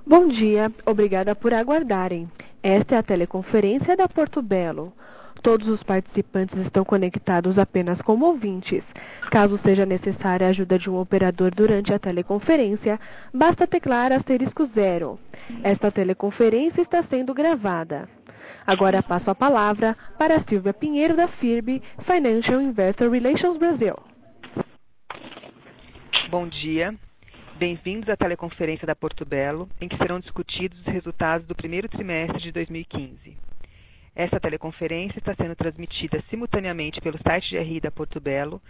Bom dia, obrigada por aguardarem. Esta é a teleconferência da Porto Belo. Todos os participantes estão conectados apenas como ouvintes. Caso seja necessária a ajuda de um operador durante a teleconferência, basta teclar *0. Esta teleconferência está sendo gravada. Agora passo a palavra para a Silvia Pinheiro da FIRB, Financial Investor Relations Brasil. Bom dia. Bem-vindos à teleconferência da Porto Belo, em que serão discutidos os resultados do primeiro trimestre de 2015. Esta teleconferência está sendo transmitida simultaneamente pelo site de RI da Porto Belo,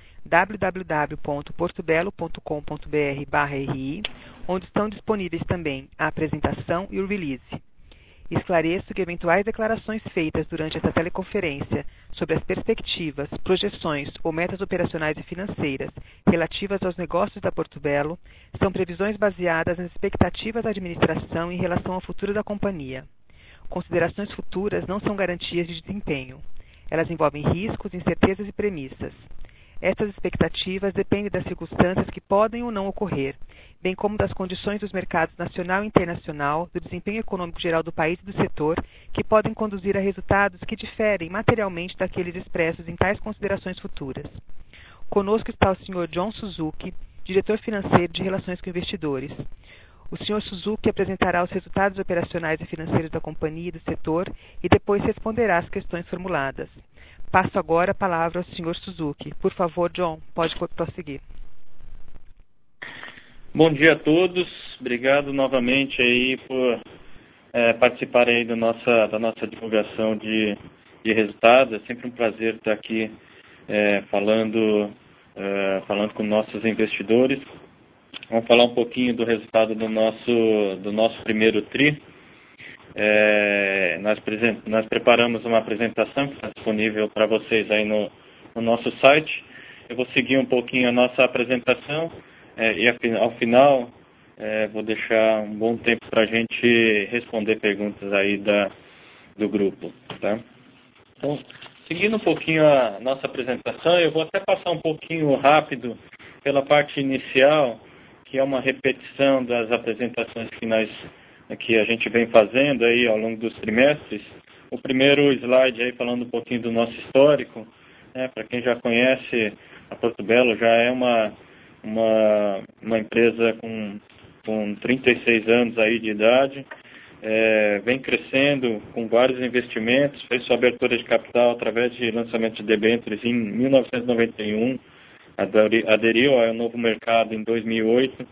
www.portobelo.com.br/ri, onde estão disponíveis também a apresentação e o release. Esclareço que eventuais declarações feitas durante esta teleconferência sobre as perspectivas, projeções ou metas operacionais e financeiras relativas aos negócios da Porto Belo são previsões baseadas nas expectativas da administração em relação ao futuro da companhia. Considerações futuras não são garantias de desempenho. Elas envolvem riscos, incertezas e premissas. Estas expectativas dependem das circunstâncias que podem ou não ocorrer, bem como das condições dos mercados nacional e internacional, do desempenho econômico geral do país e do setor, que podem conduzir a resultados que diferem materialmente daqueles expressos em tais considerações futuras. Conosco está o Sr. John Suzuki, diretor financeiro de Relações com Investidores. O Sr. Suzuki apresentará os resultados operacionais e financeiros da companhia e do setor e depois responderá às questões formuladas. Passo agora a palavra ao Sr. Suzuki. Por favor, John, pode prosseguir. Bom dia a todos. Obrigado novamente aí por participar aí da nossa divulgação de resultados. É sempre um prazer estar aqui falando com nossos investidores. Vamos falar um pouquinho do resultado do nosso primeiro TRI. Nós preparamos uma apresentação que está disponível para vocês aí no nosso site. Eu vou seguir um pouquinho a nossa apresentação e ao final vou deixar um bom tempo para a gente responder perguntas aí do grupo. Tá? Então, seguindo um pouquinho a nossa apresentação, eu vou até passar um pouquinho rápido pela parte inicial, que é uma repetição das apresentações que a gente vem fazendo aí ao longo dos trimestres. O primeiro slide aí falando um pouquinho do nosso histórico, para quem já conhece, a Porto Belo já é uma empresa com 36 anos aí de idade, vem crescendo com vários investimentos, fez sua abertura de capital através de lançamento de debêntures em 1991, aderiu ao novo mercado em 2008,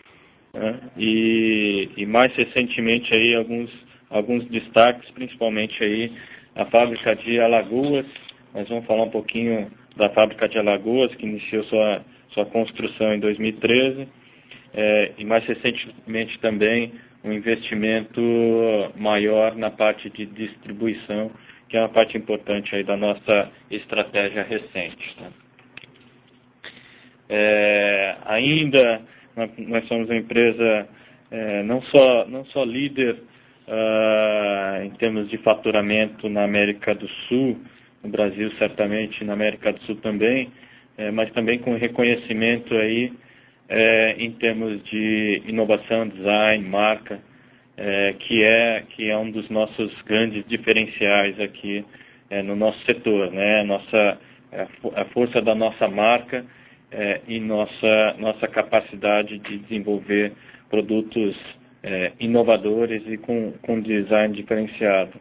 e mais recentemente aí alguns destaques, principalmente aí a fábrica de Alagoas. Nós vamos falar um pouquinho da fábrica de Alagoas, que iniciou sua construção em 2013, e mais recentemente também um investimento maior na parte de distribuição, que é uma parte importante aí da nossa estratégia recente. Tá? Ainda nós somos uma empresa não só líder em termos de faturamento na América do Sul, no Brasil certamente, na América do Sul também, mas também com reconhecimento aí em termos de inovação, design, marca, que é um dos nossos grandes diferenciais aqui no nosso setor, né? A força da nossa marca e nossa capacidade de desenvolver produtos inovadores e com design diferenciado.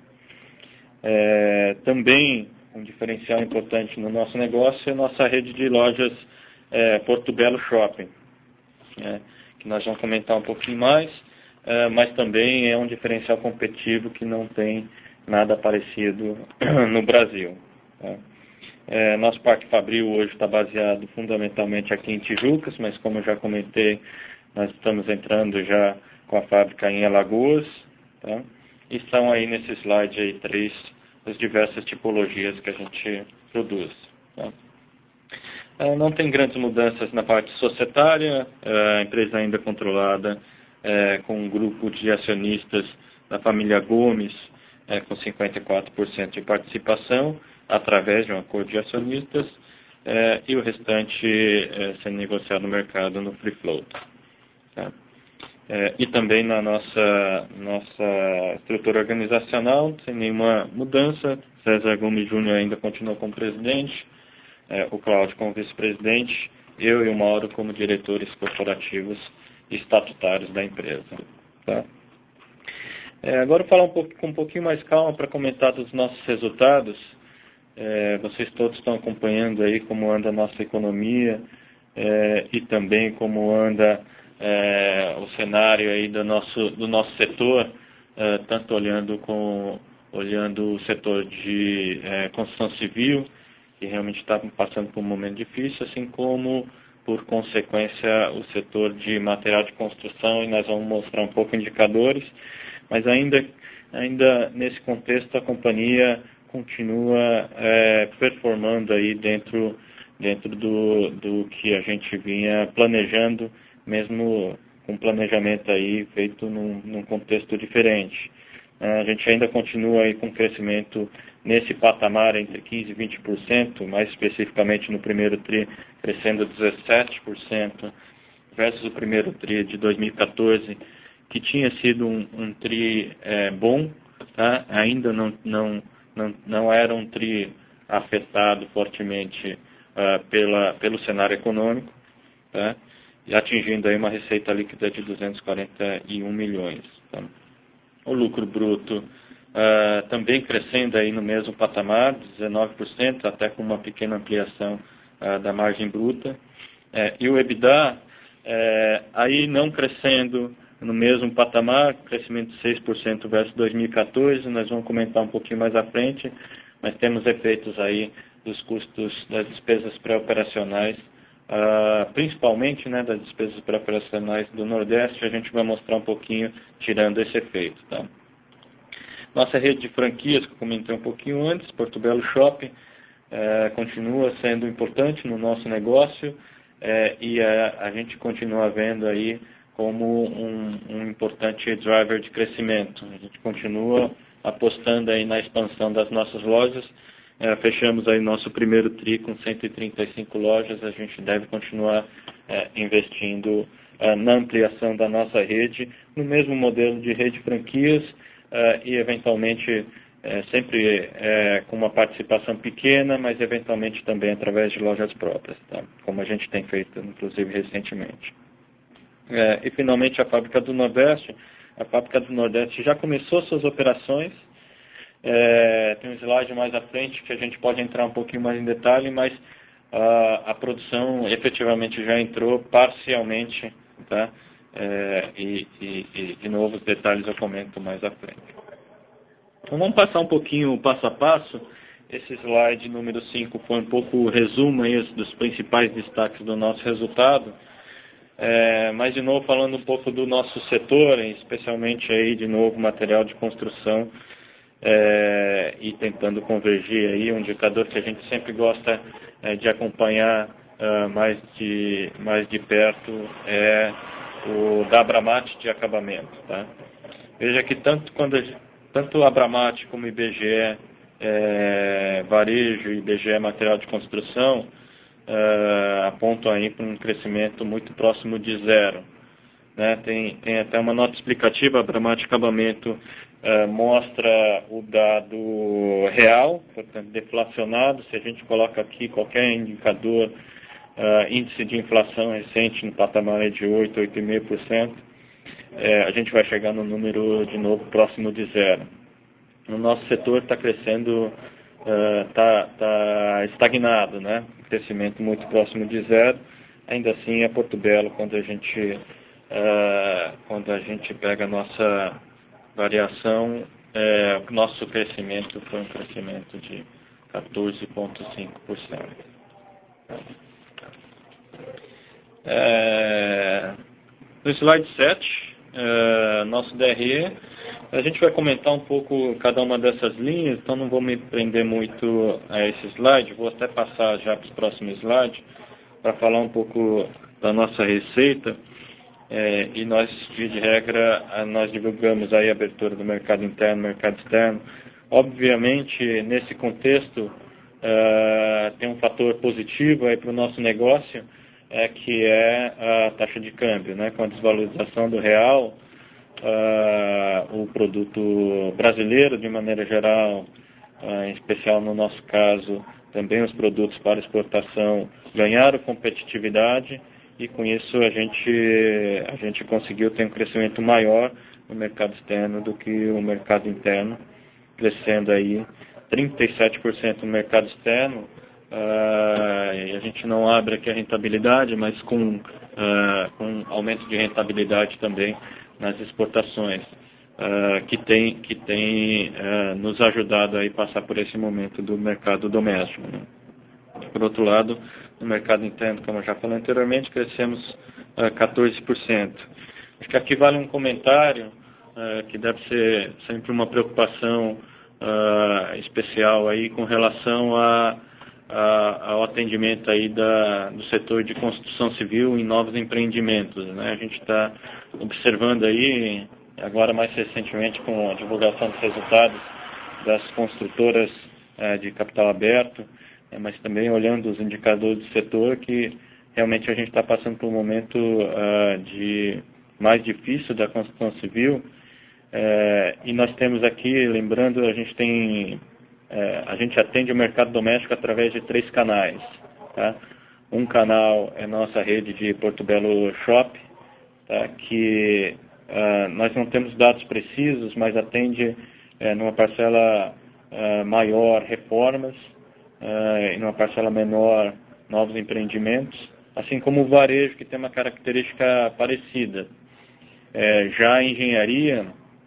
Também um diferencial importante no nosso negócio é a nossa rede de lojas Porto Belo Shopping, que nós vamos comentar um pouquinho mais, mas também é um diferencial competitivo que não tem nada parecido no Brasil. Tá? Nosso Parque Fabril hoje está baseado fundamentalmente aqui em Tijucas, mas como eu já comentei, nós estamos entrando já com a fábrica em Alagoas, tá? E estão aí nesse slide aí 3 as diversas tipologias que a gente produz. Tá? Não tem grandes mudanças na parte societária, a empresa ainda é controlada com um grupo de acionistas da família Gomes, com 54% de participação, através de um acordo de acionistas, e o restante sendo negociado no mercado no free float. Tá? e também na nossa estrutura organizacional, sem nenhuma mudança. César Gomes Júnior ainda continua como presidente, o Cláudio como vice-presidente, eu e o Mauro como diretores corporativos e estatutários da empresa. Tá? Agora eu vou falar com um pouquinho mais calma para comentar dos nossos resultados. Vocês todos estão acompanhando aí como anda a nossa economia e também como anda o cenário aí do nosso setor, tanto olhando o setor de construção civil, que realmente está passando por um momento difícil, assim como, por consequência, o setor de material de construção, e nós vamos mostrar um pouco indicadores, mas ainda nesse contexto a companhia continua performando aí dentro do que a gente vinha planejando, mesmo com planejamento aí feito num contexto diferente. A gente ainda continua aí com crescimento nesse patamar entre 15% e 20%, mais especificamente no primeiro TRI, crescendo 17%, versus o primeiro TRI de 2014, que tinha sido um TRI bom, tá? Ainda não era um TRI afetado fortemente pelo cenário econômico, tá? E atingindo aí uma receita líquida de 241 milhões. Tá? O lucro bruto também crescendo aí no mesmo patamar, 19%, até com uma pequena ampliação da margem bruta. E o EBITDA aí não crescendo no mesmo patamar, crescimento de 6% versus 2014, nós vamos comentar um pouquinho mais à frente, mas temos efeitos aí dos custos das despesas pré-operacionais, principalmente das despesas pré-operacionais do Nordeste, a gente vai mostrar um pouquinho tirando esse efeito. Tá? Nossa rede de franquias, que eu comentei um pouquinho antes, Porto Belo Shopping, continua sendo importante no nosso negócio e a gente continua vendo aí como um importante driver de crescimento. A gente continua apostando aí na expansão das nossas lojas. Fechamos aí nosso primeiro TRI com 135 lojas. A gente deve continuar investindo na ampliação da nossa rede, no mesmo modelo de rede de franquias e eventualmente sempre com uma participação pequena, mas eventualmente também através de lojas próprias, tá? Como a gente tem feito, inclusive, recentemente. E, finalmente, a Fábrica do Nordeste. A Fábrica do Nordeste já começou suas operações. Tem um slide mais à frente que a gente pode entrar um pouquinho mais em detalhe, mas a produção efetivamente já entrou parcialmente, tá? E de novo, os detalhes eu comento mais à frente. Então, vamos passar um pouquinho passo a passo. Esse slide número 5 foi um pouco o resumo aí dos principais destaques do nosso resultado. Mas, de novo, falando um pouco do nosso setor, especialmente aí, de novo, material de construção, e tentando convergir aí, um indicador que a gente sempre gosta de acompanhar mais de perto é o da Abramate de acabamento. Tá? Veja que tanto Abramate como IBGE Varejo e IBGE Material de Construção apontam aí para um crescimento muito próximo de zero. Né? Tem até uma nota explicativa. Abramate Acabamento mostra o dado real, portanto deflacionado. Se a gente coloca aqui qualquer indicador, índice de inflação recente no patamar de 8, 8,5%, a gente vai chegar no número de novo próximo de zero. O nosso setor está crescendo, está estagnado, né? Crescimento muito próximo de zero. Ainda assim, é Porto Belo quando a gente pega a nossa variação, nosso crescimento foi um crescimento de 14,5%. No slide 7, nosso DRE, a gente vai comentar um pouco cada uma dessas linhas, então não vou me prender muito a esse slide, vou até passar já para os próximos slides, para falar um pouco da nossa receita. E nós, via de regra, nós divulgamos aí a abertura do mercado interno, mercado externo. Obviamente, nesse contexto, tem um fator positivo aí para o nosso negócio, que é a taxa de câmbio, né? Com a desvalorização do real, o produto brasileiro, de maneira geral, em especial no nosso caso, também os produtos para exportação ganharam competitividade e com isso a gente conseguiu ter um crescimento maior no mercado externo do que o mercado interno, crescendo aí 37% no mercado externo. E a gente não abre aqui a rentabilidade, mas com aumento de rentabilidade também nas exportações, que tem nos ajudado a passar por esse momento do mercado doméstico, né? Por outro lado, no mercado interno, como eu já falei anteriormente, crescemos 14%. Acho que aqui vale um comentário, que deve ser sempre uma preocupação especial aí com relação ao atendimento aí do setor de construção civil em novos empreendimentos, né? A gente está observando aí, agora mais recentemente com a divulgação dos resultados das construtoras de capital aberto, mas também olhando os indicadores do setor, que realmente a gente está passando por um momento mais difícil da construção civil, e nós temos aqui, lembrando, a gente atende o mercado doméstico através de 3 canais. Tá? Um canal é nossa rede de Porto Belo Shop, tá? Que nós não temos dados precisos, mas atende numa parcela maior reformas e numa parcela menor novos empreendimentos, assim como o varejo, que tem uma característica parecida. Já a engenharia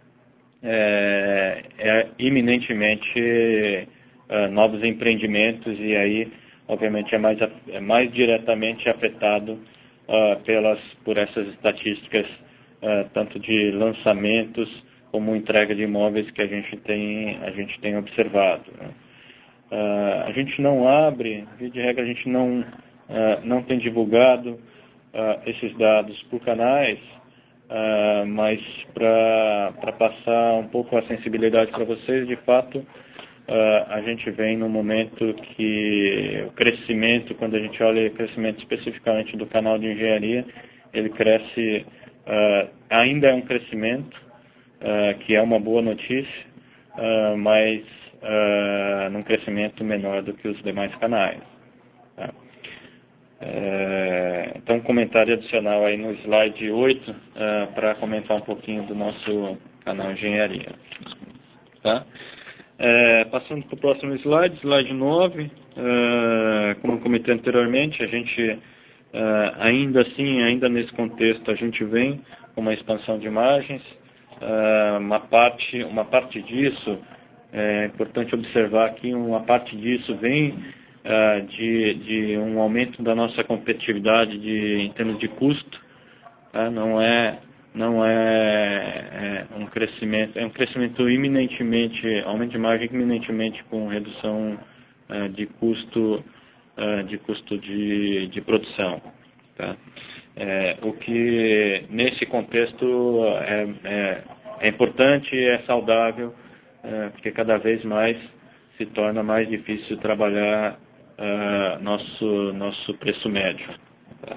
é iminentemente novos empreendimentos e aí, obviamente, é mais diretamente afetado por essas estatísticas, tanto de lançamentos como entrega de imóveis que a gente tem observado, né? A gente não abre, via de regra, a gente não tem divulgado esses dados por canais, mas para passar um pouco a sensibilidade para vocês, de fato, a gente vem num momento que o crescimento, quando a gente olha o crescimento especificamente do canal de engenharia, ele cresce, ainda é um crescimento, que é uma boa notícia, mas num crescimento menor do que os demais canais. Tá? Então, um comentário adicional aí no slide 8, para comentar um pouquinho do nosso canal Engenharia. Tá? Passando para o próximo slide 9, como eu comentei anteriormente, a gente, ainda nesse contexto, a gente vem com uma expansão de margens. Uma parte disso, é importante observar aqui, uma parte disso vem de um aumento da nossa competitividade em termos de custo. Tá? Não é um crescimento, é um crescimento aumento de margem iminentemente com redução de custo de produção. Tá? O que nesse contexto é importante e é saudável, porque cada vez mais se torna mais difícil trabalhar nosso preço médio. Tá?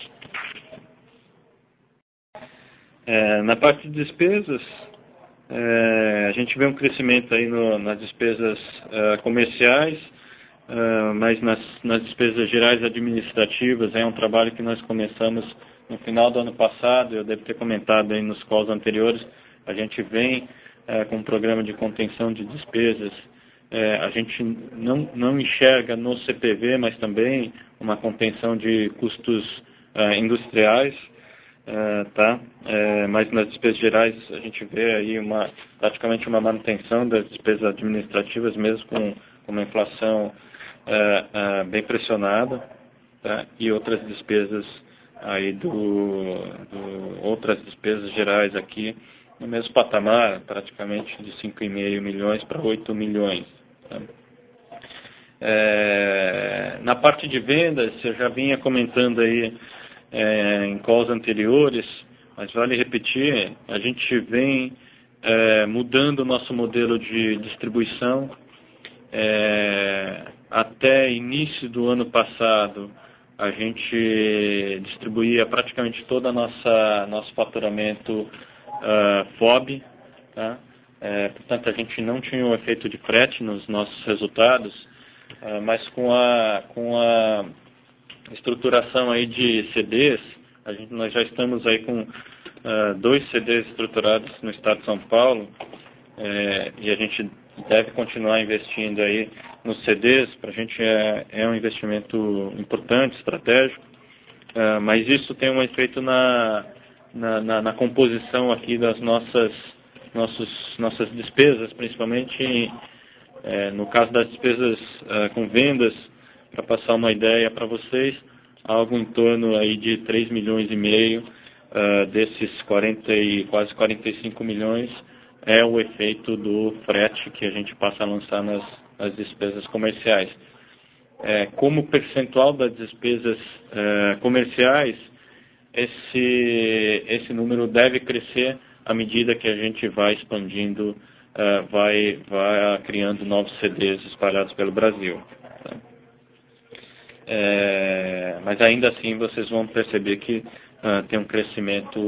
Na parte de despesas, a gente vê um crescimento aí nas despesas comerciais, mas nas despesas gerais administrativas é um trabalho que nós começamos no final do ano passado. Eu devo ter comentado aí nos calls anteriores. A gente vem com um programa de contenção de despesas. A gente não enxerga no CPV, mas também uma contenção de custos industriais. Tá? Mas nas despesas gerais a gente vê aí praticamente uma manutenção das despesas administrativas, mesmo com uma inflação bem pressionada, tá? E outras despesas aí outras despesas gerais aqui no mesmo patamar, praticamente de 5,5 milhões para 8 milhões. Tá? Na parte de vendas, eu já vinha comentando aí em calls anteriores, mas vale repetir, a gente vem mudando o nosso modelo de distribuição. Até início do ano passado, a gente distribuía praticamente todo nosso faturamento FOB, tá? Portanto, a gente não tinha o efeito de frete nos nossos resultados, mas com a estruturação aí de CDs, nós já estamos aí com 2 CDs estruturados no estado de São Paulo, e a gente deve continuar investindo aí nos CDs. Para a gente é um investimento importante, estratégico, mas isso tem um efeito na composição aqui das nossas despesas, principalmente no caso das despesas com vendas. Para passar uma ideia para vocês, algo em torno aí de 3,5 milhões desses quase 45 milhões é o efeito do frete que a gente passa a lançar nas despesas comerciais. Como percentual das despesas comerciais, esse número deve crescer à medida que a gente vai expandindo, vai criando novos CDs espalhados pelo Brasil. Tá? Mas ainda assim vocês vão perceber que tem um crescimento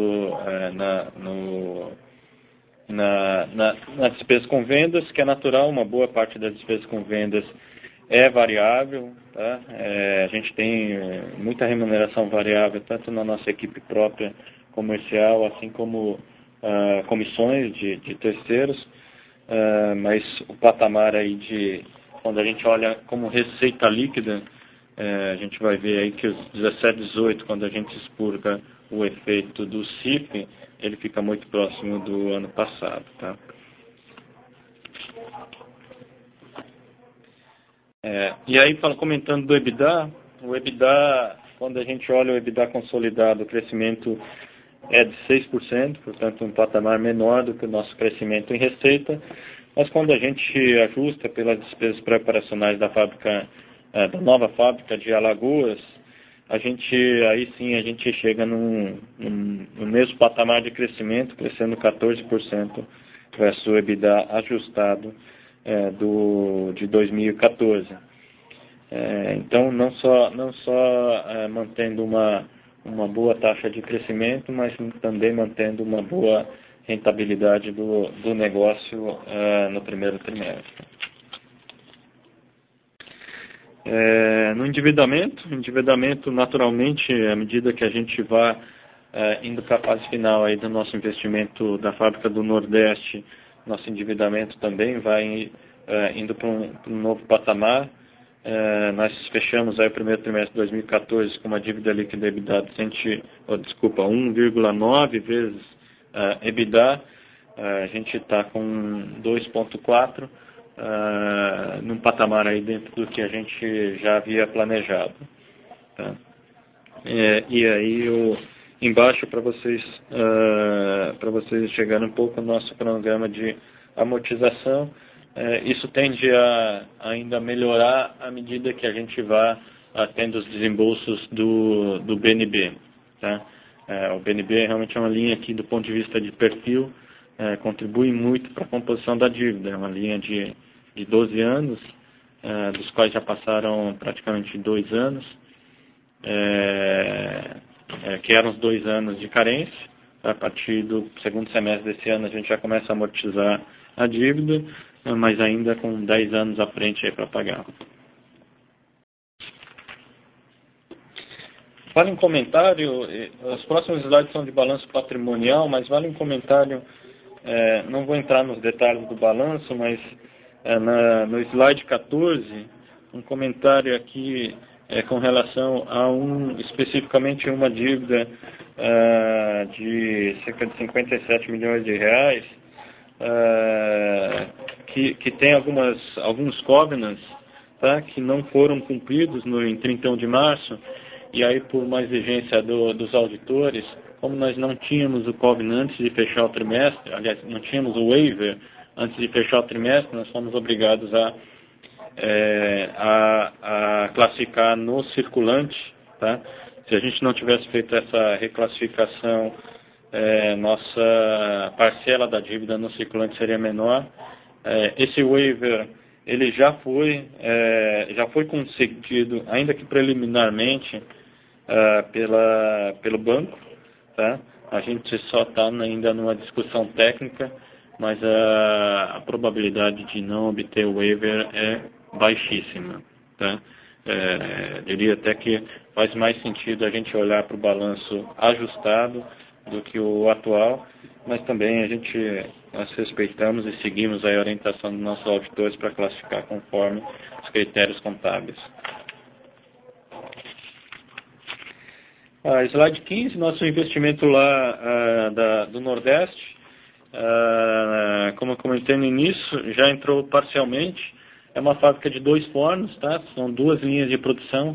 na despesa com vendas, que é natural. Uma boa parte das despesas com vendas é variável, tá? A gente tem muita remuneração variável, tanto na nossa equipe própria comercial, assim como comissões de terceiros, mas o patamar aí quando a gente olha como receita líquida, a gente vai ver aí que os 17, 18, quando a gente expurga o efeito do CIP, ele fica muito próximo do ano passado, tá? E aí, comentando do EBITDA, quando a gente olha o EBITDA consolidado, o crescimento é de 6%, portanto um patamar menor do que o nosso crescimento em receita, mas quando a gente ajusta pelas despesas pré-operacionais da nova fábrica de Alagoas, aí sim a gente chega no mesmo patamar de crescimento, crescendo 14% versus o EBITDA ajustado de 2014. Então, não só mantendo uma boa taxa de crescimento, mas também mantendo uma boa rentabilidade do negócio no primeiro trimestre. No endividamento naturalmente, à medida que a gente vai indo para a fase final aí do nosso investimento da fábrica do Nordeste, nosso endividamento também vai indo para um novo patamar. Nós fechamos aí o primeiro trimestre de 2014 com uma dívida líquida EBITDA de 1,9 vezes EBITDA. A gente está com 2,4 num patamar aí dentro do que a gente já havia planejado. Tá? E aí embaixo para vocês chegarem um pouco no nosso cronograma de amortização. Isso tende a ainda melhorar à medida que a gente vá tendo os desembolsos do BNB. Tá? O BNB realmente é uma linha que, do ponto de vista de perfil, contribui muito para a composição da dívida. É uma linha de 12 anos, dos quais já passaram praticamente 2 anos, que eram os 2 anos de carência. A partir do segundo semestre desse ano a gente já começa a amortizar a dívida, mas ainda com 10 anos à frente para pagar. Vale um comentário, os próximos slides são de balanço patrimonial, mas vale um comentário, não vou entrar nos detalhes do balanço, mas no slide 14, um comentário aqui com relação a especificamente uma dívida de cerca de 57 milhões de reais, que tem alguns covenants, tá, que não foram cumpridos em 31 de março, e aí por uma exigência dos auditores, como nós não tínhamos o covenant antes de fechar o trimestre, aliás, não tínhamos o waiver antes de fechar o trimestre, nós fomos obrigados a classificar no circulante. Tá? Se a gente não tivesse feito essa reclassificação, nossa parcela da dívida no circulante seria menor. Esse waiver ele já foi concedido, ainda que preliminarmente, pelo banco. Tá? A gente só está ainda numa discussão técnica, mas a probabilidade de não obter o waiver é baixíssima. Tá? Diria até que faz mais sentido a gente olhar para o balanço ajustado do que o atual, mas também nós respeitamos e seguimos a orientação dos nossos auditores para classificar conforme os critérios contábeis. Slide 15, nosso investimento lá do Nordeste, como eu comentei no início, já entrou parcialmente. É uma fábrica de 2 fornos, tá? São 2 linhas de produção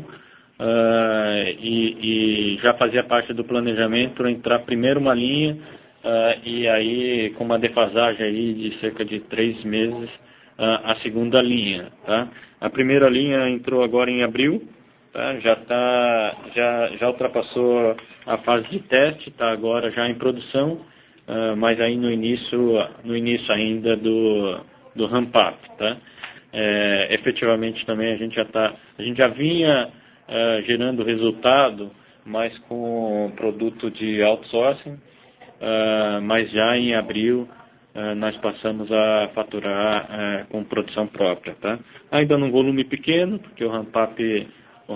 e já fazia parte do planejamento para entrar primeiro uma linha e aí com uma defasagem aí de cerca de 3 meses a segunda linha. Tá? A primeira linha entrou agora em abril, tá? Já ultrapassou a fase de teste, está agora já em produção, mas aí no início ainda do ramp-up. Tá? Efetivamente também a gente já vinha gerando resultado, mas com produto de outsourcing, mas já em abril nós passamos a faturar com produção própria. Tá? Ainda num volume pequeno, porque o ramp-up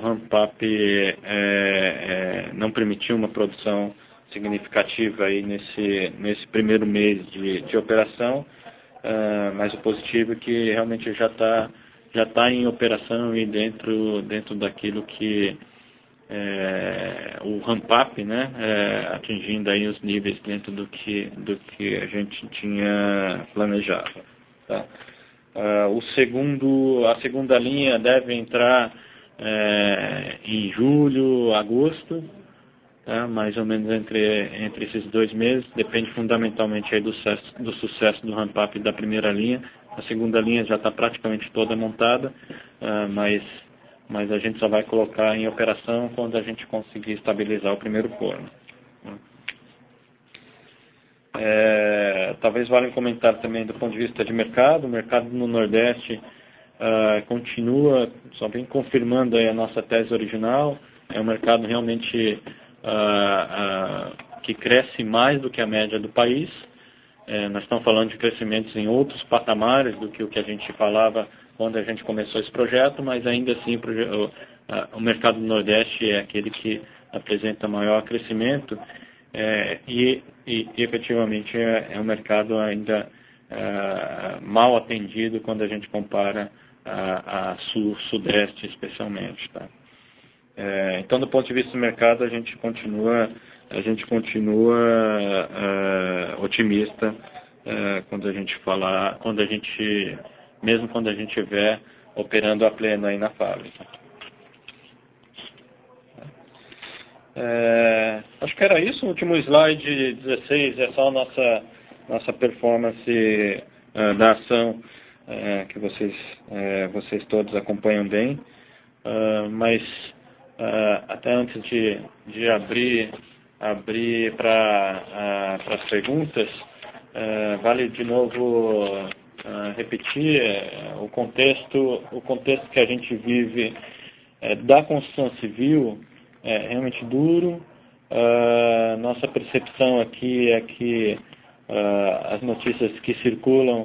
não permitiu uma produção significativa aí nesse primeiro mês de operação. Mas o positivo é que realmente já está em operação e dentro daquilo que o ramp-up, né, atingindo aí os níveis dentro do que a gente tinha planejado. Tá? A segunda linha deve entrar em julho, agosto. Tá? Mais ou menos entre esses 2 meses, depende fundamentalmente aí do sucesso do ramp-up da primeira linha. A segunda linha já está praticamente toda montada, mas a gente só vai colocar em operação quando a gente conseguir estabilizar o primeiro forno. Talvez valha um comentário também do ponto de vista de mercado. O mercado no Nordeste continua, só vem confirmando aí a nossa tese original. É um mercado realmente que cresce mais do que a média do país. Nós estamos falando de crescimentos em outros patamares do que o que a gente falava quando a gente começou esse projeto, mas ainda assim o mercado do Nordeste é aquele que apresenta maior crescimento e efetivamente é um mercado ainda mal atendido quando a gente compara a Sul-Sudeste especialmente. Tá? Então, do ponto de vista do mercado, a gente continua otimista mesmo quando a gente estiver operando a pleno aí na fábrica. Acho que era isso. O último slide 16 é só a nossa performance da ação que vocês todos acompanham bem. Mas até antes de abrir para as perguntas, vale de novo repetir o contexto que a gente vive da construção civil é realmente duro. Nossa percepção aqui é que as notícias que circulam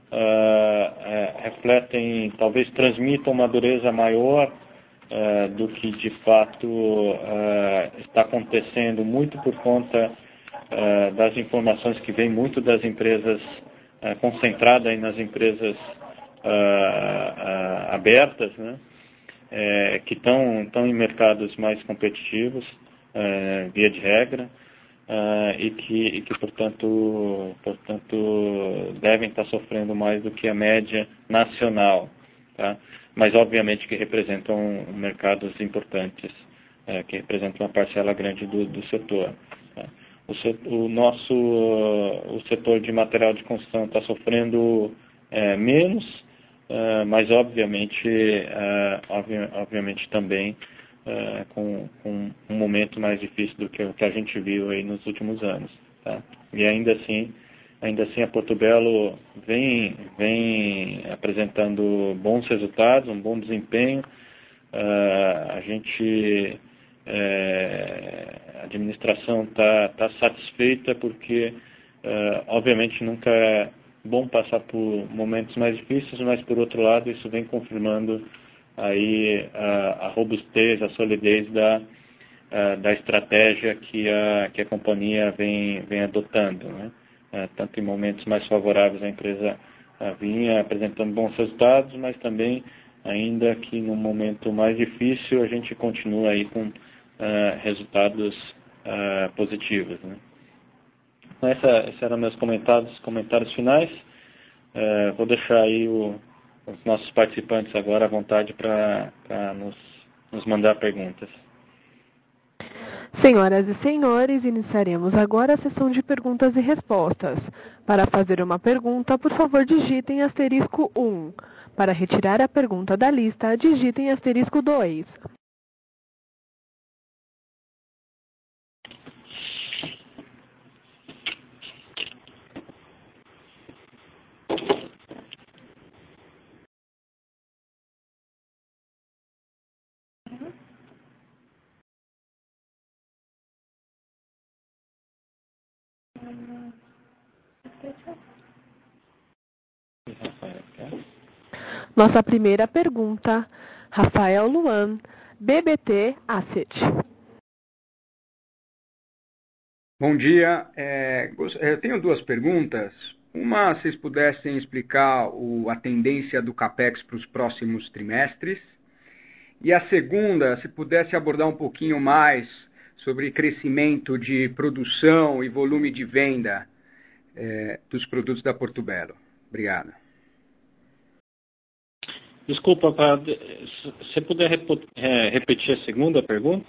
refletem, talvez transmitam uma dureza maior do que de fato está acontecendo, muito por conta das informações que vêm muito das empresas, concentrada aí nas empresas abertas, né, que estão em mercados mais competitivos, via de regra, e que portanto, devem estar sofrendo mais do que a média nacional. Tá? Mas, obviamente, que representam mercados importantes, que representam uma parcela grande do setor. Tá? O setor de material de construção está sofrendo menos, mas, obviamente também com um momento mais difícil do que o que a gente viu aí nos últimos anos. Tá? E ainda assim a Portobello vem apresentando bons resultados, um bom desempenho. A gente a administração está satisfeita porque, obviamente, nunca é bom passar por momentos mais difíceis, mas, por outro lado, isso vem confirmando aí a robustez, a solidez da estratégia que a companhia vem adotando, né? Tanto em momentos mais favoráveis a empresa vinha apresentando bons resultados, mas também, ainda que no momento mais difícil, a gente continua aí com resultados positivos, né? Então, esses eram meus comentários finais. Vou deixar aí os nossos participantes agora à vontade para nos mandar perguntas. Senhoras e senhores, iniciaremos agora a sessão de perguntas e respostas. Para fazer uma pergunta, por favor, digitem asterisco 1. Para retirar a pergunta da lista, digitem asterisco 2. Nossa primeira pergunta, Rafael Luan, BBT Asset. Bom dia. Eu tenho duas perguntas. Uma, se vocês pudessem explicar a tendência do CAPEX para os próximos trimestres. E a segunda, se pudesse abordar um pouquinho mais sobre crescimento de produção e volume de venda dos produtos da Portobello. Obrigado. Desculpa, se você puder repetir a segunda pergunta?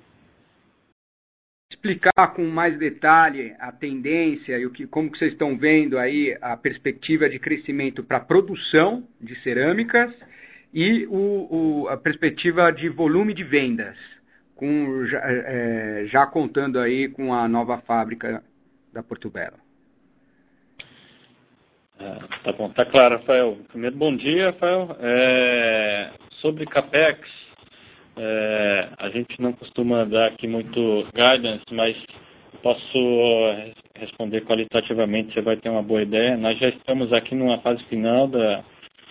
Explicar com mais detalhe a tendência e como que vocês estão vendo aí a perspectiva de crescimento para a produção de cerâmicas e a perspectiva de volume de vendas, já contando aí com a nova fábrica da Portobello. Tá bom, tá claro, Rafael. Primeiro, bom dia, Rafael. Sobre CAPEX, a gente não costuma dar aqui muito guidance, mas posso responder qualitativamente, você vai ter uma boa ideia. Nós já estamos aqui numa fase final da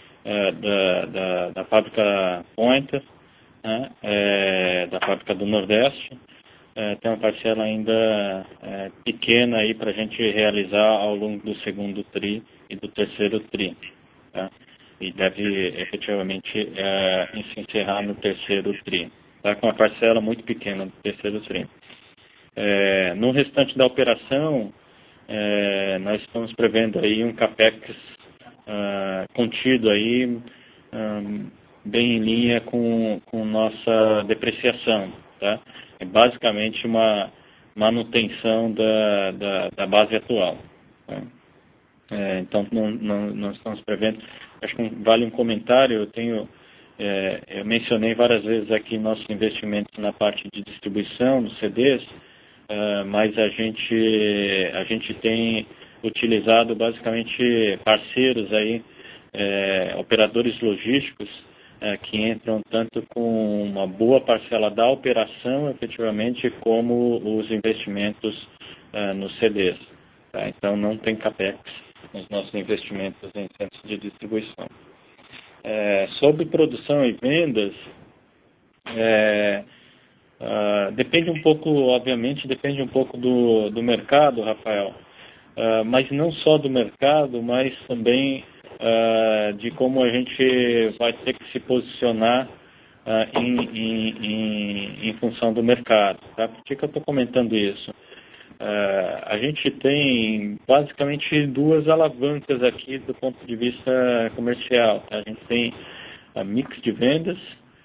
fábrica Pointer, né, da fábrica do Nordeste. Tem uma parcela ainda pequena aí para a gente realizar ao longo do segundo TRI e do terceiro TRI. Tá? E deve efetivamente se encerrar no terceiro TRI. Tá? Com uma parcela muito pequena do terceiro TRI. No restante da operação, nós estamos prevendo aí um CAPEX contido aí, bem em linha com nossa depreciação. Tá? É basicamente uma manutenção da base atual. Tá? Então, não estamos prevendo. Acho que vale um comentário. Eu mencionei várias vezes aqui nossos investimentos na parte de distribuição, dos CDs, mas a gente tem utilizado basicamente parceiros aí, operadores logísticos, que entram tanto com uma boa parcela da operação, efetivamente, como os investimentos nos CDs. Tá? Então, não tem CAPEX nos nossos investimentos em centros de distribuição. Sobre produção e vendas, depende um pouco, obviamente, depende um pouco do mercado, Rafael, mas não só do mercado, mas também de como a gente vai ter que se posicionar em função do mercado. Tá? Por que eu estou comentando isso? A gente tem basicamente duas alavancas aqui do ponto de vista comercial. Tá? A gente tem a mix de vendas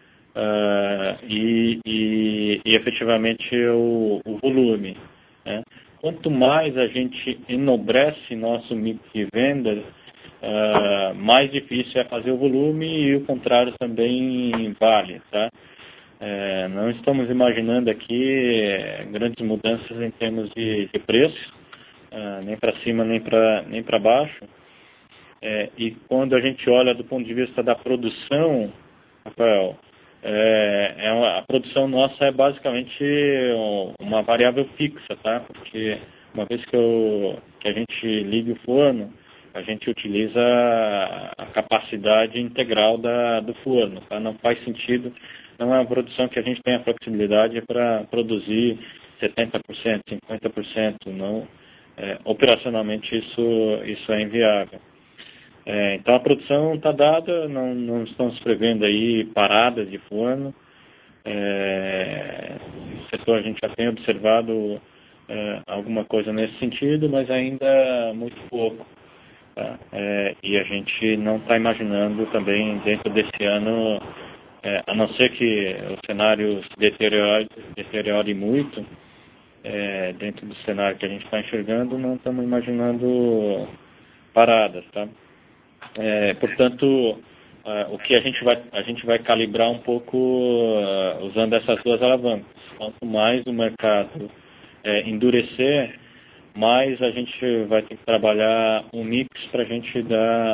e efetivamente o volume. Né? Quanto mais a gente enobrece nosso mix de vendas, mais difícil é fazer o volume, e o contrário também vale. Tá? Não estamos imaginando aqui grandes mudanças em termos de preço, nem para cima nem para baixo. E quando a gente olha do ponto de vista da produção, Rafael, a produção nossa é basicamente uma variável fixa, tá? Porque uma vez que a gente liga o forno, a gente utiliza a capacidade integral do forno, tá? Não faz sentido, não é uma produção que a gente tenha flexibilidade para produzir 70%, 50%, não, operacionalmente isso é inviável. Então a produção está dada, não estamos prevendo aí paradas de forno. No setor a gente já tem observado alguma coisa nesse sentido, mas ainda muito pouco. Tá? E a gente não está imaginando também dentro desse ano, a não ser que o cenário se deteriore muito, dentro do cenário que a gente está enxergando, não estamos imaginando paradas. Tá? Portanto, o que a gente vai calibrar um pouco usando essas duas alavancas. Quanto mais o mercado endurecer, mais a gente vai ter que trabalhar um mix para a gente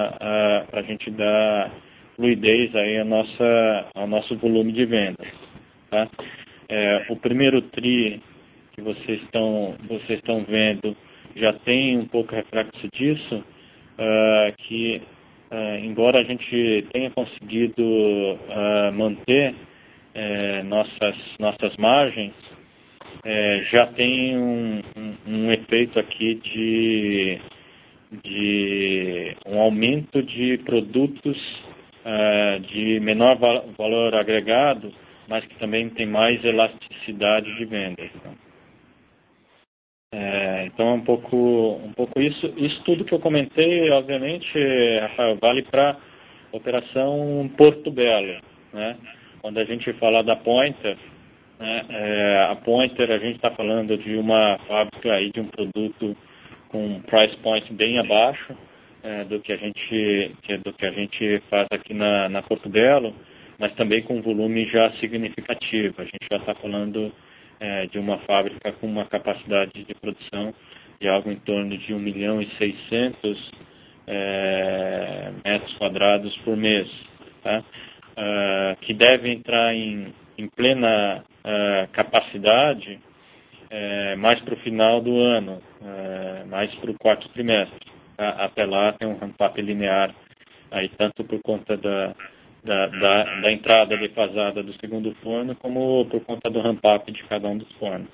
dar fluidez aí ao nosso volume de vendas. Tá? O primeiro TRI que vocês estão vendo já tem um pouco reflexo disso, que embora a gente tenha conseguido manter nossas margens, já tem um efeito aqui de um aumento de produtos de menor valor agregado, mas que também tem mais elasticidade de vendas. Então é um pouco isso. Isso tudo que eu comentei, obviamente, Rafael, vale para operação Porto Belo, né? Quando a gente fala da Pointer, né, a Pointer, a gente está falando de uma fábrica aí de um produto com um price point bem abaixo do que a gente faz aqui na Porto Belo, mas também com um volume já significativo. A gente já está falando de uma fábrica com uma capacidade de produção de algo em torno de 1.600.000 metros quadrados por mês, tá? Que deve entrar em plena capacidade mais para o final do ano, mais para o quarto trimestre. Tá? Até lá tem um ramp-up linear, aí, tanto por conta da entrada defasada do segundo forno, como por conta do ramp-up de cada um dos fornos.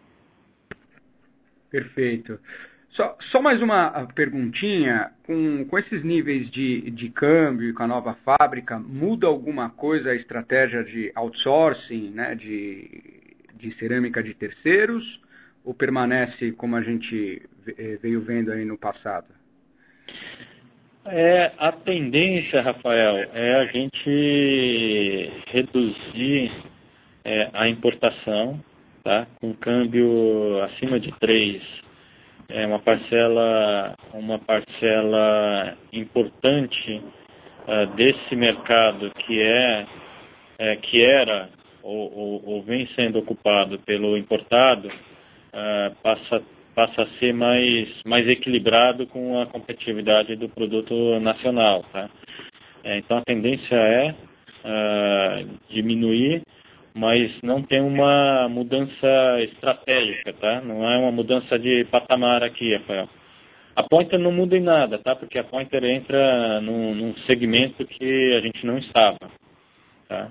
Perfeito. Só mais uma perguntinha. Com esses níveis de câmbio e com a nova fábrica, muda alguma coisa a estratégia de outsourcing, né, de cerâmica de terceiros, ou permanece como a gente veio vendo aí no passado? A tendência, Rafael, é a gente reduzir a importação, tá? Com câmbio acima de 3. Uma parcela importante desse mercado que era ou vem sendo ocupado pelo importado, passa a ser mais equilibrado com a competitividade do produto nacional. Tá? Então a tendência é diminuir, mas não tem uma mudança estratégica, tá? Não é uma mudança de patamar aqui, Rafael. A Pointer não muda em nada, tá? Porque a Pointer entra num segmento que a gente não estava, tá?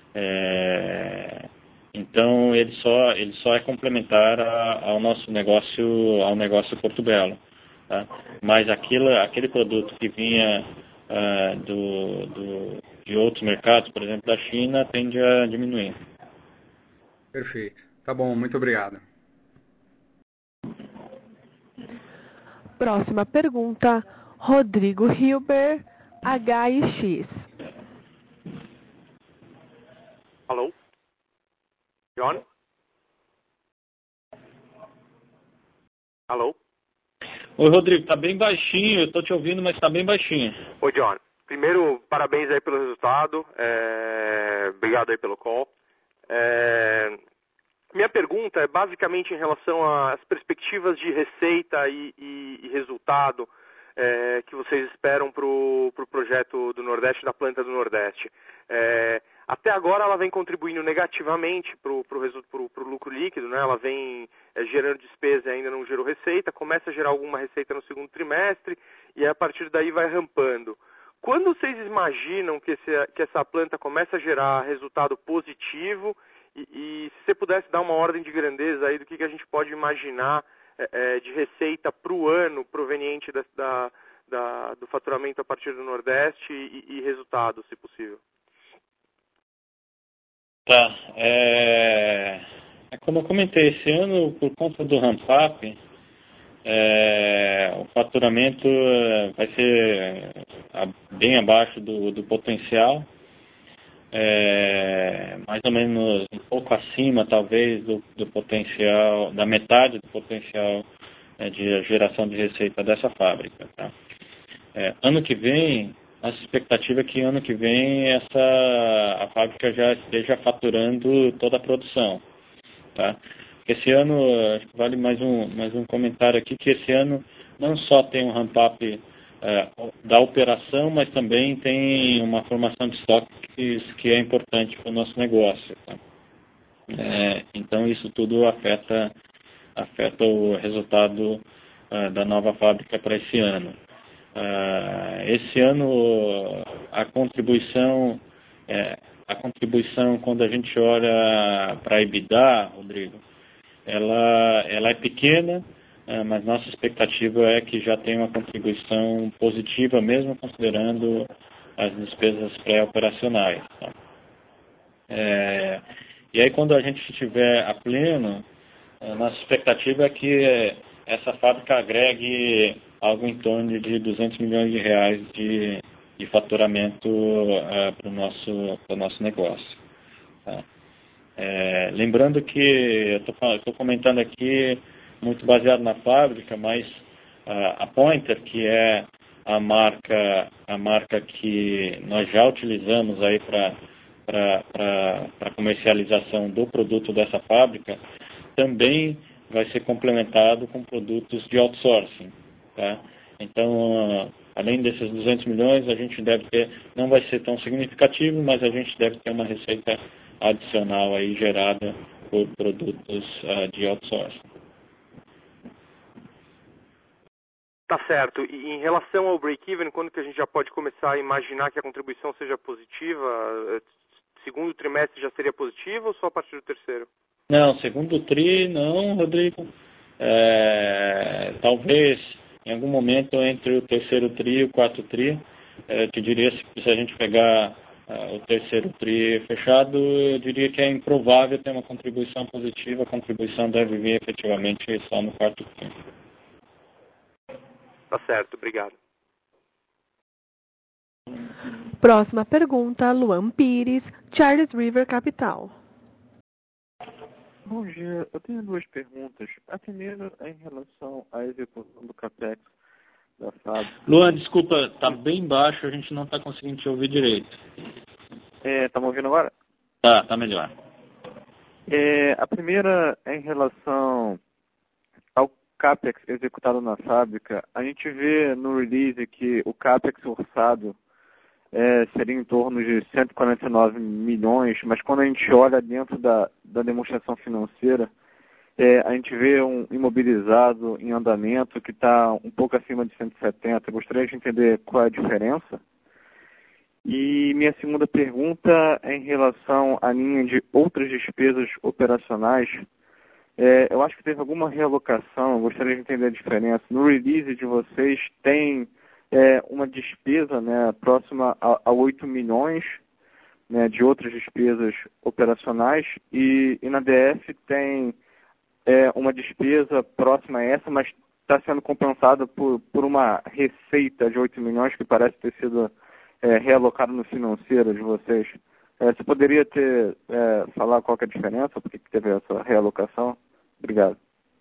Então ele só é complementar ao nosso negócio, ao negócio Porto Belo, tá? Mas aquele produto que vinha de outros mercados, por exemplo da China, tende a diminuir. Perfeito. Tá bom, muito obrigado. Próxima pergunta, Rodrigo Hilber, HIX. Alô? John? Alô? Oi, Rodrigo, tá bem baixinho, eu tô te ouvindo, mas tá bem baixinho. Oi, John. Primeiro, parabéns aí pelo resultado. Obrigado aí pelo call. Minha pergunta é basicamente em relação às perspectivas de receita e resultado que vocês esperam para o projeto do Nordeste, da planta do Nordeste. Até agora ela vem contribuindo negativamente para o lucro líquido, né? Ela vem gerando despesa e ainda não gerou receita, começa a gerar alguma receita no segundo trimestre e a partir daí vai rampando. Quando vocês imaginam que essa planta começa a gerar resultado positivo e se você pudesse dar uma ordem de grandeza aí do que a gente pode imaginar de receita para o ano proveniente do faturamento a partir do Nordeste e resultados, se possível? Tá. Como eu comentei, esse ano, por conta do ramp-up, o faturamento vai ser bem abaixo do potencial, mais ou menos um pouco acima, talvez, do potencial, da metade do potencial de geração de receita dessa fábrica. Tá? Ano que vem, nossa expectativa é que ano que vem a fábrica já esteja faturando toda a produção. Tá? Esse ano, acho que vale mais um comentário aqui, que esse ano não só tem um ramp-up da operação, mas também tem uma formação de estoques que é importante para o nosso negócio. Tá? Então isso tudo afeta o resultado da nova fábrica para esse ano. Esse ano a contribuição quando a gente olha para a EBITDA, Rodrigo, ela é pequena, mas nossa expectativa é que já tenha uma contribuição positiva, mesmo considerando as despesas pré-operacionais. Tá? E aí quando a gente estiver a pleno, nossa expectativa é que essa fábrica agregue algo em torno de 200 milhões de reais de faturamento para o nosso negócio. Tá? Lembrando que eu estou comentando aqui muito baseado na fábrica, mas a Pointer, que é a marca que nós já utilizamos aí para comercialização do produto dessa fábrica, também vai ser complementado com produtos de outsourcing. Tá? Então, além desses 200 milhões, a gente deve ter, não vai ser tão significativo, mas a gente deve ter uma receita adicional aí gerada por produtos de outsourcing. Tá certo. E em relação ao break-even, quando que a gente já pode começar a imaginar que a contribuição seja positiva? Segundo trimestre já seria positivo ou só a partir do terceiro? Não, segundo tri não, Rodrigo. Talvez em algum momento entre o terceiro tri e o quarto tri, te diria, se a gente pegar o terceiro tri fechado, eu diria que é improvável ter uma contribuição positiva. A contribuição deve vir efetivamente só no quarto tri. Tá certo, obrigado. Próxima pergunta, Luan Pires, Charles River Capital. Bom dia, eu tenho duas perguntas. A primeira é em relação à execução do CAPEX da fábrica. Luan, desculpa, está bem baixo, a gente não está conseguindo te ouvir direito. Tá me ouvindo agora? Tá melhor. A primeira é em relação ao CAPEX executado na fábrica. A gente vê no release que o CAPEX orçado seria em torno de 149 milhões, mas quando a gente olha dentro da demonstração financeira, a gente vê um imobilizado em andamento que está um pouco acima de 170. Eu gostaria de entender qual é a diferença. E minha segunda pergunta é em relação à linha de outras despesas operacionais. Eu acho que teve alguma realocação, eu gostaria de entender a diferença. No release de vocês tem uma despesa, né, próxima a 8 milhões, né, de outras despesas operacionais e na DF tem uma despesa próxima a essa, mas está sendo compensada por uma receita de 8 milhões que parece ter sido realocada no financeiro de vocês. Você poderia falar qual que é a diferença, por que teve essa realocação? Obrigado.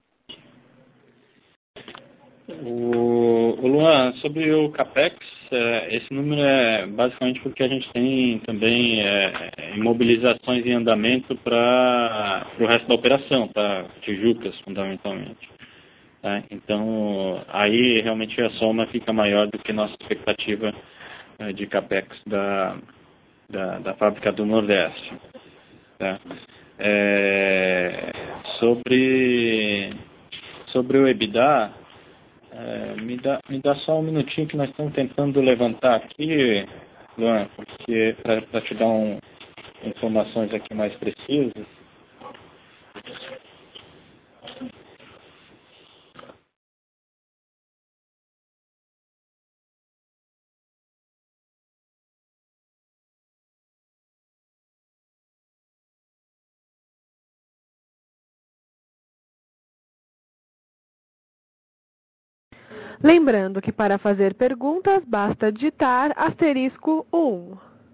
O Luan, sobre o CAPEX, esse número é basicamente porque a gente tem também imobilizações em andamento para o resto da operação, para Tijucas, fundamentalmente. Tá? Então, aí realmente a soma fica maior do que nossa expectativa de CAPEX da fábrica do Nordeste. Tá? Sobre o EBITDA, me dá só um minutinho que nós estamos tentando levantar aqui, Luan, porque para te dar informações aqui mais precisas. Lembrando que para fazer perguntas basta digitar *1.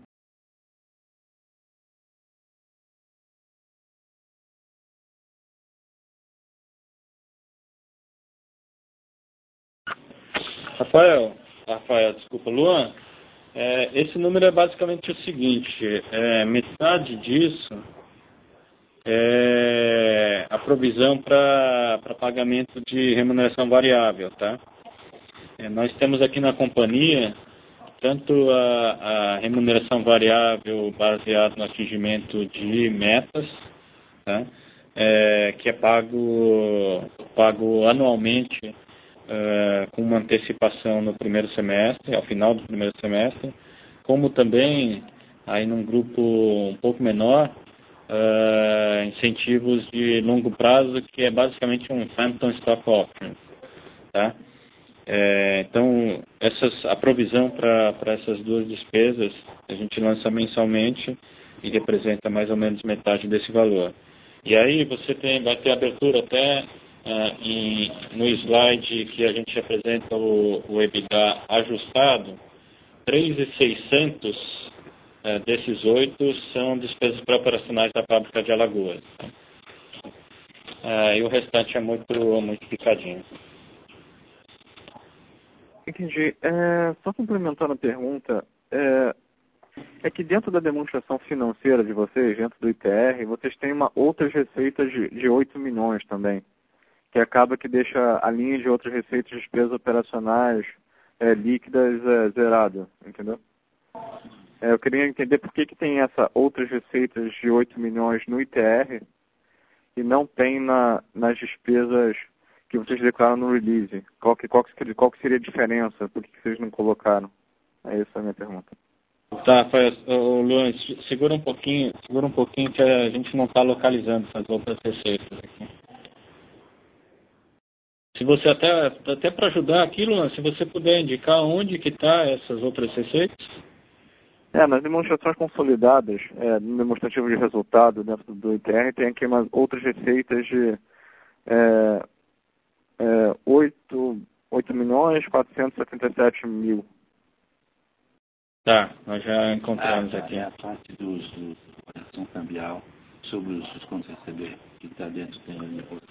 Rafael, desculpa, Luan, esse número é basicamente o seguinte, metade disso é a provisão para pagamento de remuneração variável, tá? Nós temos aqui na companhia tanto a remuneração variável baseada no atingimento de metas, tá? Que é pago anualmente com uma antecipação no primeiro semestre, ao final do primeiro semestre, como também, aí num grupo um pouco menor, incentivos de longo prazo, que é basicamente um Phantom Stock Option. Tá? Então, a provisão para essas duas despesas, a gente lança mensalmente e representa mais ou menos metade desse valor. E aí você vai ter abertura até no slide que a gente apresenta o EBITDA ajustado, 3.600 desses 8 são despesas pré-operacionais da fábrica de Alagoas. E o restante é muito picadinho. Entendi. Só complementando a pergunta, é que dentro da demonstração financeira de vocês, dentro do ITR, vocês têm outras receitas de 8 milhões também, que acaba que deixa a linha de outras receitas de despesas operacionais líquidas zerada, entendeu? Eu queria entender por que tem essas outras receitas de 8 milhões no ITR e não tem nas despesas que vocês declaram no release. Qual que seria a diferença? Por que vocês não colocaram? Essa é a minha pergunta. Tá, Luan, segura um pouquinho que a gente não está localizando essas outras receitas aqui. Se você até para ajudar aqui, Luan, se você puder indicar onde que está essas outras receitas? Nas demonstrações consolidadas, no demonstrativo de resultado dentro do ITR, tem aqui umas outras receitas de 8.477.000. Tá, nós já encontramos aqui. É a parte da operação cambial sobre os descontos a receber, que está dentro do imposto.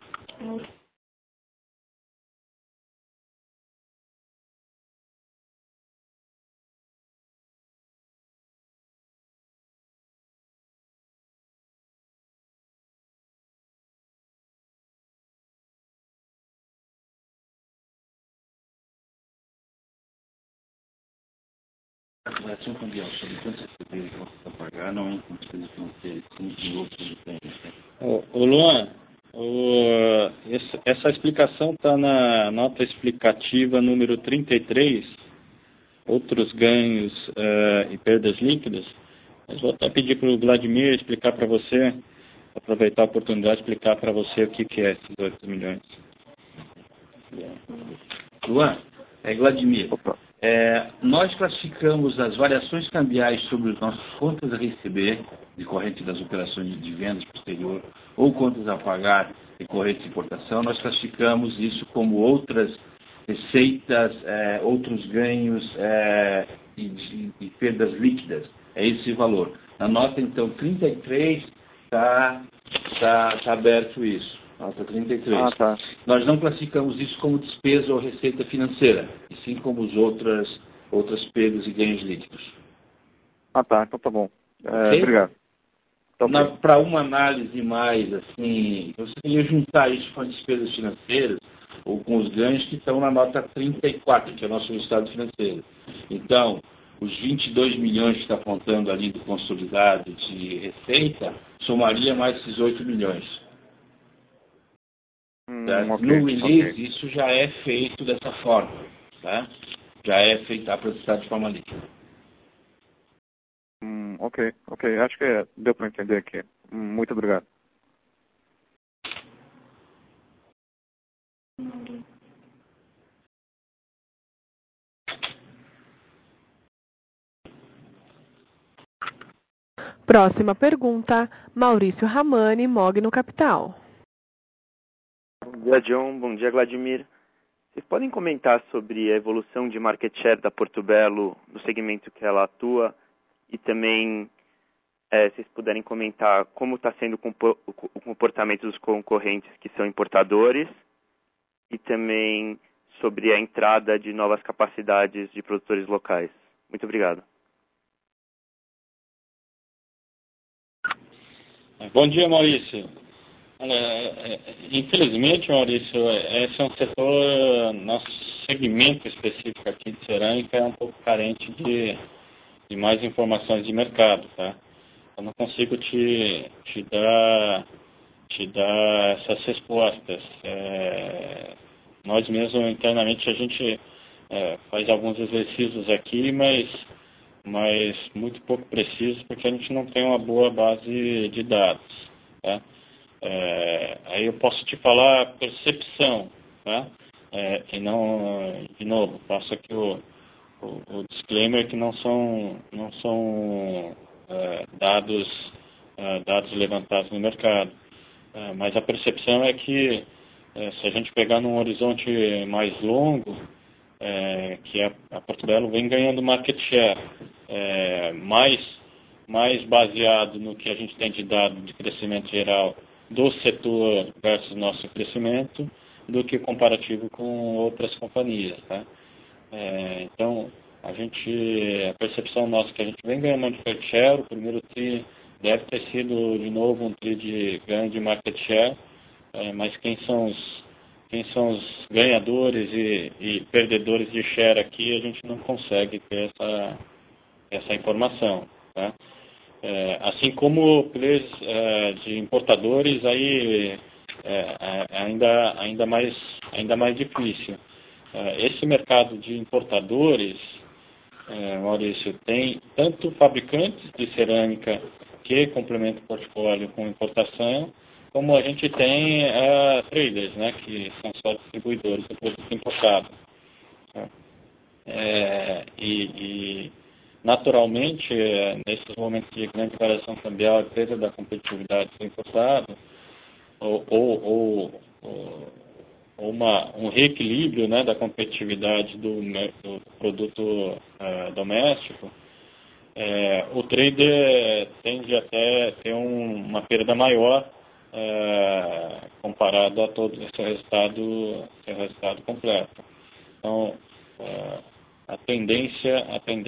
A operação cambial sobre quanto receber e quanto pagar não é em despesas financeiras, como em outros itens. Ô Luan, essa explicação está na nota explicativa número 33, outros ganhos e perdas líquidas. Mas vou até pedir para o Vladimir explicar para você, aproveitar a oportunidade de explicar para você o que é esses 8 milhões. Luan, Vladimir. Nós classificamos as variações cambiais sobre as nossas contas a receber, decorrente das operações de vendas posterior, ou contas a pagar, decorrente de importação. Nós classificamos isso como outras receitas, outros ganhos e perdas líquidas. É esse valor. Na nota, então, 33 está aberto isso. Nota 33. Tá. Nós não classificamos isso como despesa ou receita financeira, e sim como as outras perdas e ganhos líquidos. Tá. Então tá bom. Okay? Obrigado. Para uma análise mais, assim, você ia juntar isso com as despesas financeiras ou com os ganhos que estão na nota 34, que é o nosso resultado financeiro. Então, os 22 milhões que está apontando ali do consolidado de receita, somaria mais esses 8 milhões. No release, isso já é feito dessa forma. Tá? Já é feito apresentado de forma líquida. Ok. Acho que deu para entender aqui. Muito obrigado. Próxima pergunta, Maurício Ramani, Mogno Capital. Bom dia, John. Bom dia, Vladimir. Vocês podem comentar sobre a evolução de market share da Portobello no segmento que ela atua e também, se vocês puderem comentar como está sendo o comportamento dos concorrentes que são importadores e também sobre a entrada de novas capacidades de produtores locais. Muito obrigado. Bom dia, Maurício. Infelizmente, Maurício, esse é um setor, nosso segmento específico aqui de cerâmica é um pouco carente de mais informações de mercado, tá? Eu não consigo te dar essas respostas. Nós mesmos, internamente, a gente faz alguns exercícios aqui, mas muito pouco precisos, porque a gente não tem uma boa base de dados, tá? Aí eu posso te falar percepção, tá? E não, de novo, passo aqui o disclaimer que não são dados levantados no mercado. Mas a percepção é que se a gente pegar num horizonte mais longo, que a Portobello vem ganhando market share, mais baseado no que a gente tem de dado de crescimento geral do setor versus nosso crescimento, do que comparativo com outras companhias, tá? Então, a percepção nossa é que a gente vem ganhando market share, o primeiro TRI deve ter sido, de novo, um TRI de ganho de market share, mas quem são os ganhadores e perdedores de share aqui, a gente não consegue ter essa informação, tá? Assim como players de importadores, aí ainda mais difícil. Esse mercado de importadores, Maurício, tem tanto fabricantes de cerâmica que complementam o portfólio com importação, como a gente tem traders, né, que são só distribuidores do produto importado. Naturalmente, nesses momentos de grande variação cambial, a perda da competitividade do importado, ou um reequilíbrio, né, da competitividade do produto doméstico, o trader tende até a ter uma perda maior comparado a todo esse resultado completo. Então, a tendência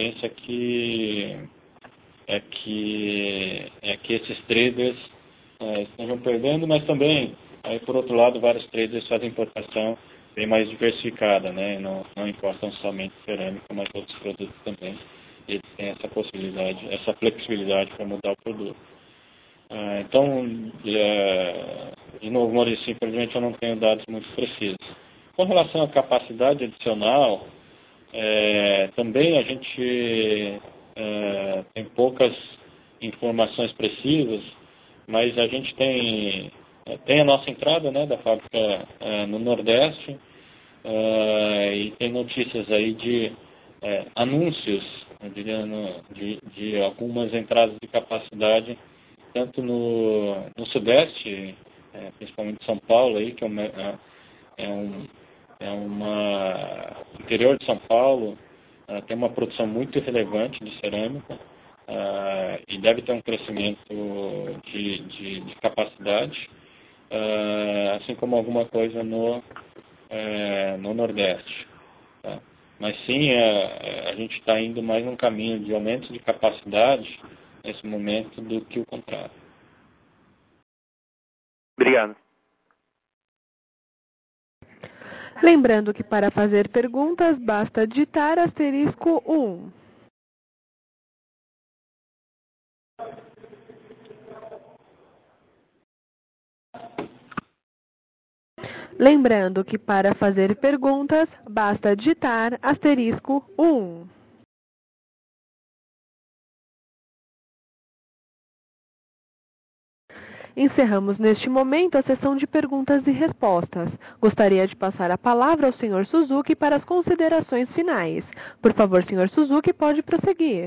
é que esses traders estejam perdendo, mas também, aí, por outro lado, vários traders fazem importação bem mais diversificada, né? Não importam somente cerâmica, mas outros produtos também. Eles têm essa possibilidade, essa flexibilidade para mudar o produto. Então, de novo, Maurício, infelizmente eu não tenho dados muito precisos. Com relação à capacidade adicional, também a gente tem poucas informações precisas, mas a gente tem a nossa entrada, né, da fábrica no Nordeste, e tem notícias aí de anúncios, eu diria, de algumas entradas de capacidade, tanto no Sudeste, principalmente São Paulo, aí, que o interior de São Paulo tem uma produção muito relevante de cerâmica e deve ter um crescimento de capacidade, assim como alguma coisa no Nordeste. Tá? Mas sim, a gente está indo mais num caminho de aumento de capacidade nesse momento do que o contrário. Obrigado. Lembrando que para fazer perguntas basta digitar *1. Lembrando que para fazer perguntas, basta digitar *1. Encerramos neste momento a sessão de perguntas e respostas. Gostaria de passar a palavra ao Sr. Suzuki para as considerações finais. Por favor, Sr. Suzuki, pode prosseguir.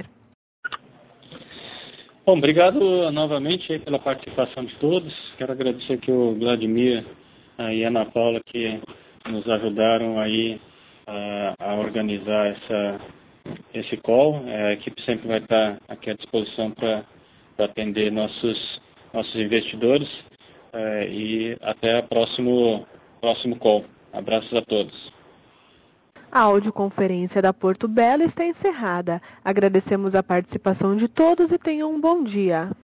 Bom, obrigado novamente aí pela participação de todos. Quero agradecer aqui o Vladimir e a Ana Paula que nos ajudaram aí a organizar esse call. A equipe sempre vai estar aqui à disposição para atender nossos investidores e até o próximo call. Abraços a todos. A audioconferência da Porto Belo está encerrada. Agradecemos a participação de todos e tenham um bom dia.